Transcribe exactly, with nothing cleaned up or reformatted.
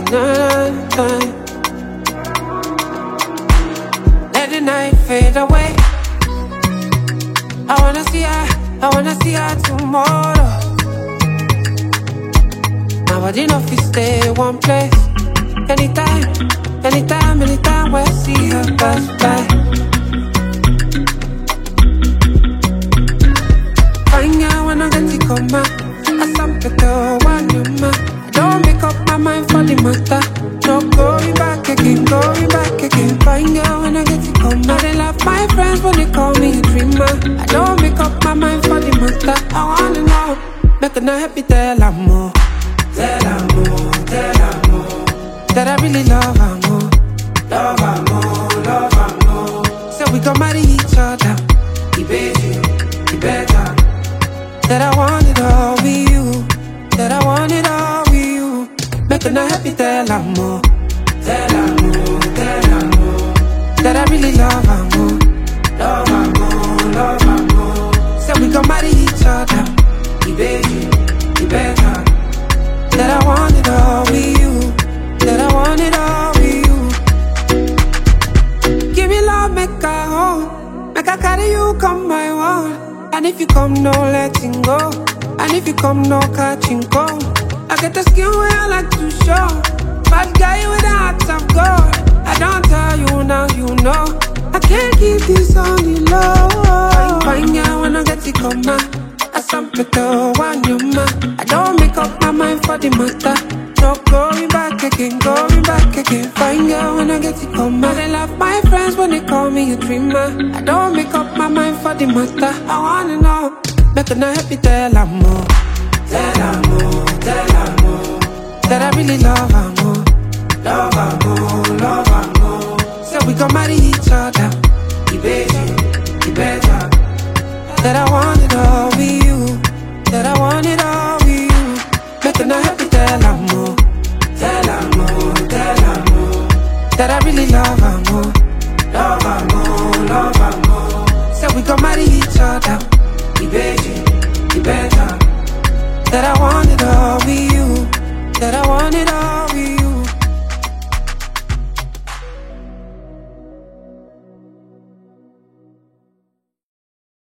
na, na. Let the night fade away. I wanna see her, I wanna see her tomorrow. My body no fit stay one place. Anytime, anytime, anytime we see her pass by. Fine girl when I get to come out, I some better one you man. I don't make up my mind for the matter. No going back again, going back again. Fine girl when I get to come out, I love my friends when they call me a dreamer. I don't make up my mind for the matter. I wanna know, make her not happy tell her more. Tell her more, tell her more that I really love her more. Love her more, love her more. So we gon' marry each other. He bet you, he better. That I want it all with you. That I want it all with you. Make her not happy, tell her more. Tell her more, tell her more that I really love her more. Love her more, love her more. So we gon' marry each other. He bet you, he better. That I want it all with you. That I want it all with you. Give me love, make her home. Make her carry you, come my one. And if you come, no letting go. And if you come, no catching cold. I get the skin where I like to show. Bad guy with a heart of gold. I don't tell you now, you know. I can't keep this on the low. Fine, fine girl when I get to come out. I some better one you man. I don't make up my mind for the matter. No going back again, going back again. Fine girl when I get to come out. I love my friends when they call me a dreamer. I don't make up my mind for the matter. I wanna know, make her not happy, tell her more. Tell her more, tell her more that I really love her more. Love her more, love her more. So we gon' marry each other. He bet you, he better. That I want it all with you. That I want it all with you. Make her not happy, tell her more. Tell her more, tell her more that I really love her more. Love her more, love her more. So we gon' marry each other. He bet you.